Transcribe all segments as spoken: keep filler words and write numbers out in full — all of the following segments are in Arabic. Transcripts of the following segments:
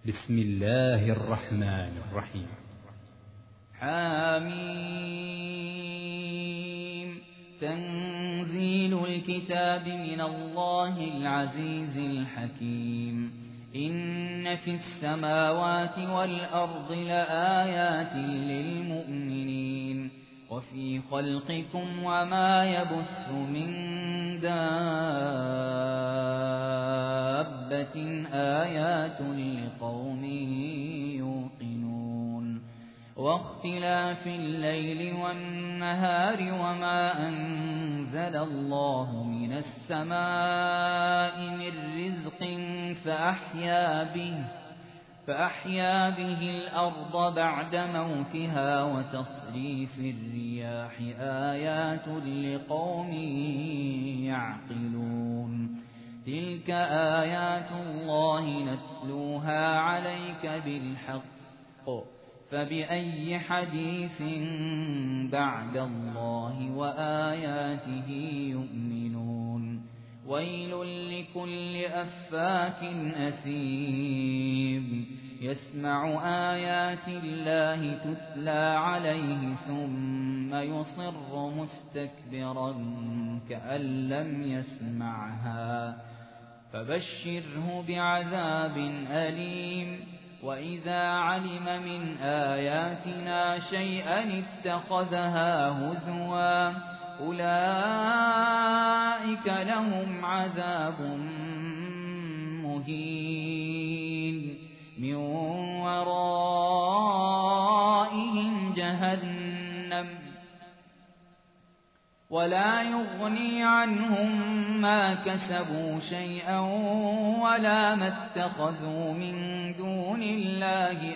بسم الله الرحمن الرحيم. حميم. تنزيل الكتاب من الله العزيز الحكيم. إن في السماوات والأرض لآيات للمؤمنين وفي خلقكم وما يبث من دابة آيات لقوم يوقنون واختلاف الليل والنهار وما أنزل الله من السماء من رزق فأحيا به فأحيا به الأرض بعد موتها وتصريف الرياح آيات لقوم يعقلون. تلك آيات الله نتلوها عليك بالحق فبأي حديث بعد الله وآياته يؤمنون. ويل لكل أفاك أثيم يسمع آيات الله تتلى عليه ثم يصر مستكبرا كأن لم يسمعها فبشره بعذاب أليم. وإذا علم من آياتنا شيئا اتخذها هزوا أولئك لهم عذاب مهين من ورائهم جهنم ولا يغني عنهم ما كسبوا شيئا ولا ما اتخذوا من دون الله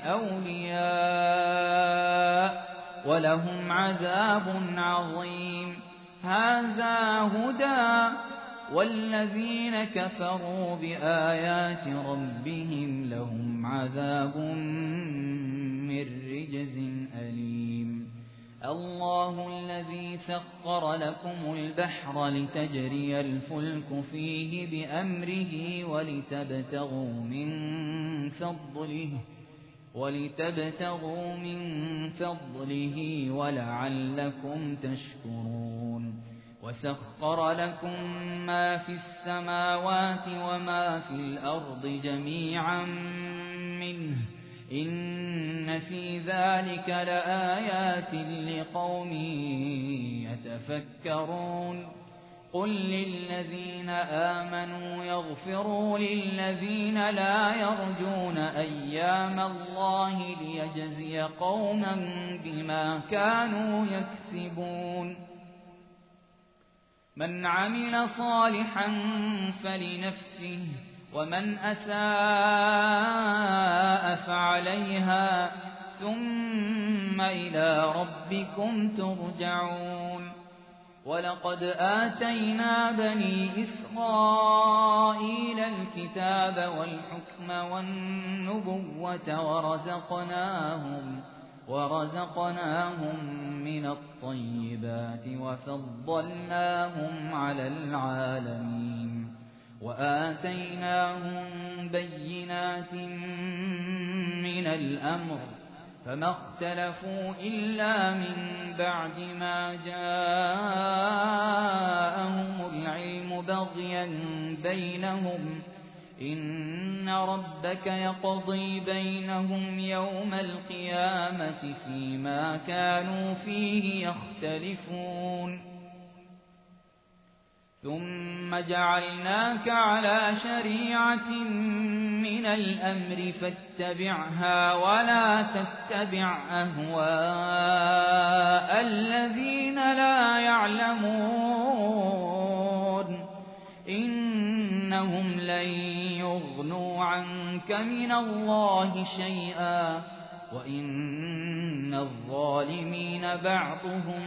أولياء ولهم عذاب عظيم. هذا هدى والذين كفروا بآيات ربهم لهم عذاب من رجز أليم. الله الذي سخر لكم البحر لتجري الفلك فيه بأمره ولتبتغوا من فضله ولتبتغوا من فضله ولعلكم تشكرون. وسخر لكم ما في السماوات وما في الأرض جميعا منه إن في ذلك لآيات لقوم يتفكرون. قل للذين آمنوا يغفروا للذين لا يرجون أيام الله ليجزي قوما بما كانوا يكسبون. من عمل صالحا فلنفسه ومن أساء فعليها ثم إلى ربكم ترجعون. ولقد آتينا بني إسرائيل الكتاب والحكم والنبوة ورزقناهم ورزقناهم من الطيبات وفضلناهم على العالمين وآتيناهم بينات من الأمر فما اختلفوا إلا من بعد ما جاءهم العلم بغيا بينهم. إن ربك يقضي بينهم يوم القيامة فيما كانوا فيه يختلفون. ثم جعلناك على شريعة من الأمر فاتبعها ولا تتبع أهواء الذين لا يعلمون إنهم لن يغنوا عنك من الله شيئا وإن الظالمين بعضهم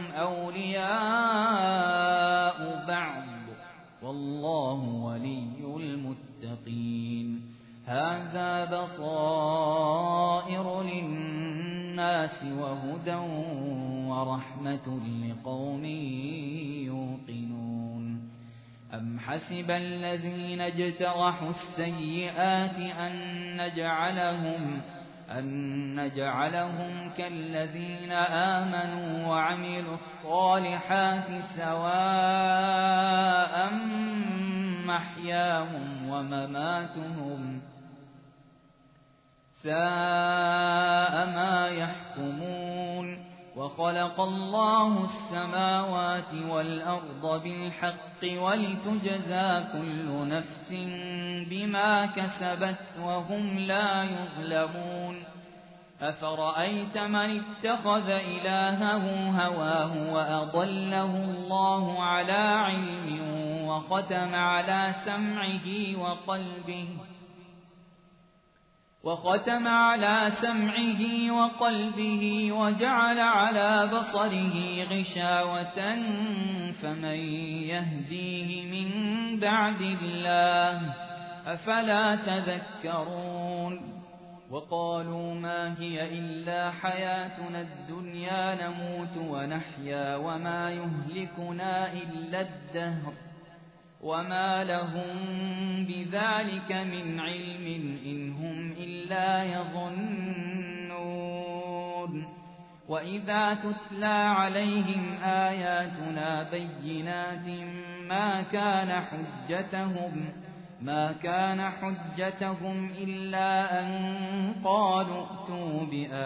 أولياء بعض والله ولي المتقين. هذا بصائر للناس وهدى ورحمة لقوم يوقنون. أم حسب الذين اجترحوا السيئات أن نجعلهم أن نجعلهم كالذين آمنوا وعملوا الصالحات سواء محياهم ومماتهم ساء ما يحكمون وخلق الله السماوات والأرض بالحق ولتجزى كل نفس بما كسبت وهم لا يظلمون أفرأيت من اتخذ إلهه هواه وأضله الله على علم وختم على سمعه وقلبه وختم على سمعه وقلبه وجعل على بصره غشاوة فمن يهديه من بعد الله أفلا تذكرون وقالوا ما هي إلا حياتنا الدنيا نموت ونحيا وما يهلكنا إلا الدهر وما لهم بذلك من علم إن هم إلا يظنون وإذا تتلى عليهم آياتنا بينات ما كان حجتهم ما كان حجتهم إلا أن قالوا ائتوا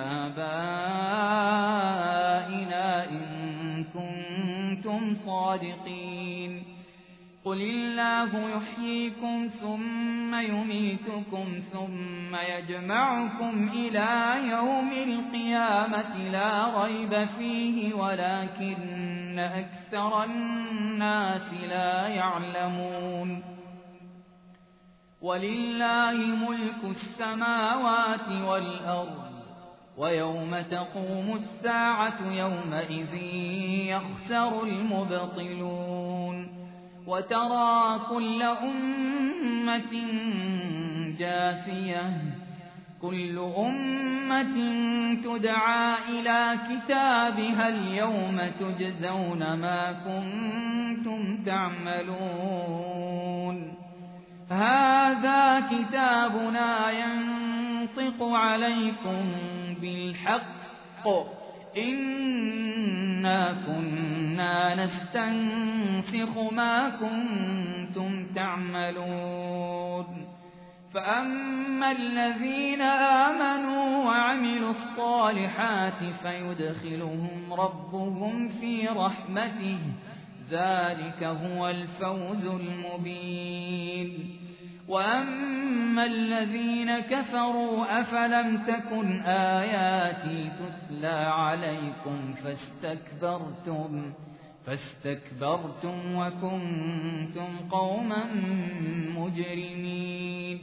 بآبائنا إن كنتم صادقين قل الله يحييكم ثم يميتكم ثم يجمعكم إلى يوم القيامة لا ريب فيه ولكن أكثر الناس لا يعلمون ولله ملك السماوات والأرض ويوم تقوم الساعة يومئذ يخسر المبطلون وترى كل أمة جاثية كل أمة تدعى إلى كتابها اليوم تجزون ما كنتم تعملون هذا كتابنا ينطق عليكم بالحق إنا كنا نستنسخ ما كنتم تعملون فأما الذين آمنوا وعملوا الصالحات فيدخلهم ربهم في رحمته ذلك هو الفوز المبين وأما الذين كفروا أفلم تكن آياتي تتلى عليكم فاستكبرتم فاستكبرتم وكنتم قوما مجرمين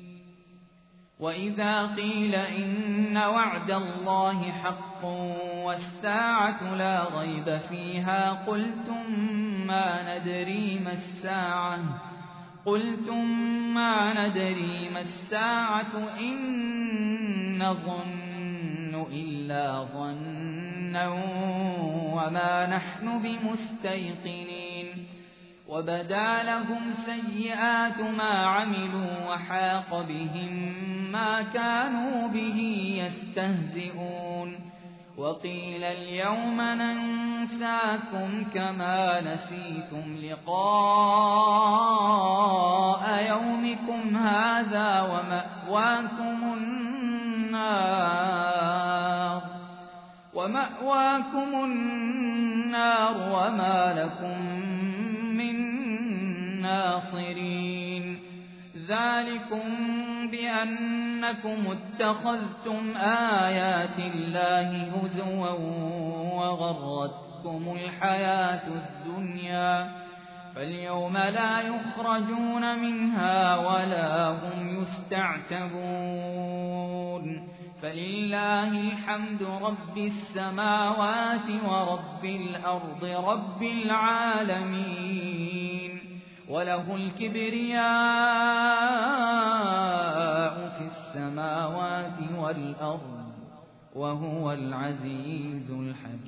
وإذا قيل إن وعد الله حق والساعة لا ريب فيها قلتم ما ندري ما الساعة قلتم ما ندري ما الساعة إن نظن إلا ظنا وما نحن بمستيقنين وبدا لهم سيئات ما عملوا وحاق بهم ما كانوا به يستهزئون وقيل اليوم ننساكم كما نسيتم لقاء يومكم هذا ومأواكم النار ومأواكم النار وما لكم من ناصرين ذلكم بأنكم اتخذتم آيات الله هزوا وغرتكم الحياة الدنيا فاليوم لا يخرجون منها ولا هم يستعتبون فلله الحمد رب السماوات ورب الأرض رب العالمين وله الكبرياء في السماوات والأرض وهو العزيز الحكيم.